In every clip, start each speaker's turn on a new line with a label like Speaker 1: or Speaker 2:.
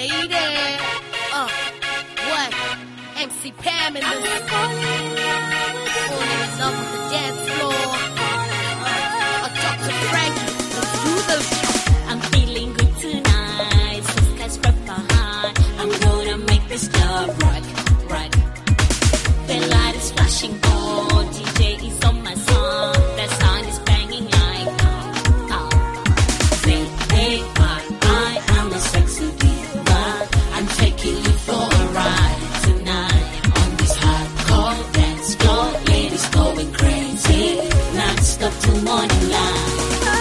Speaker 1: lady. What? MC Pam in this. Falling in love with the dance floor. Dr. Frank, let's do this.
Speaker 2: I'm feeling good tonight. So skyscraper high. I'm gonna make this club rock, rock. The light is flashing, oh, DJ is on my song. That sound is banging like Say, hey, I am a sexy diva. I'm taking you for a ride tonight on this hardcore dance floor. Ladies going crazy, non-stop till morning light.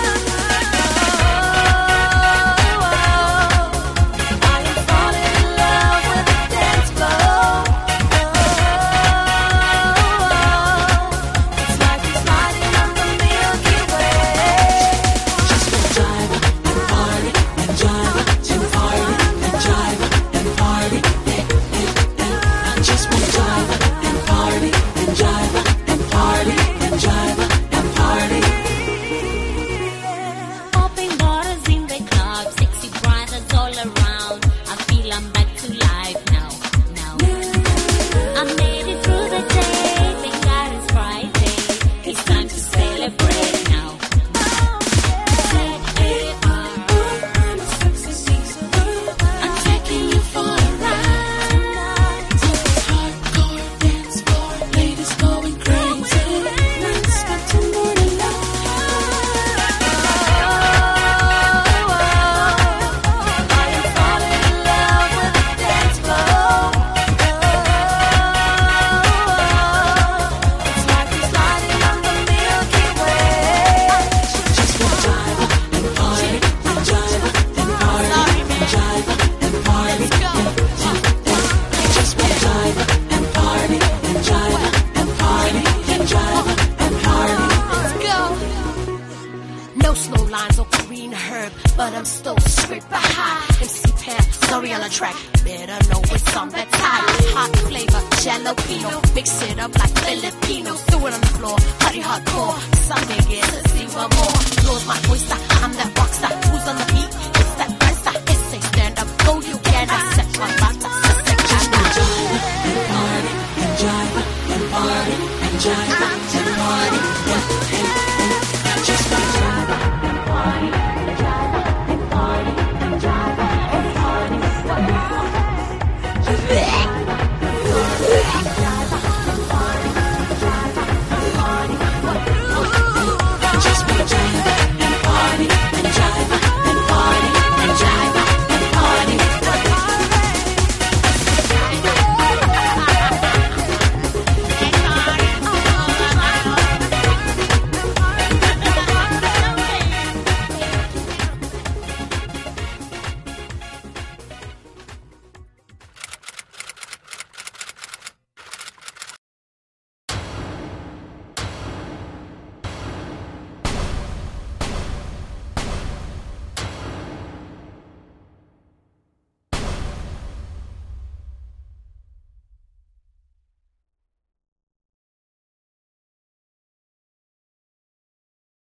Speaker 1: But I'm still straight behind. MC Pam, sorry on the track. Better know it's on that time. Hot flavor, jalapeno. Mix it up like Filipinos. Do it on the floor, party hardcore. Some niggas, see one more. Blows my voice.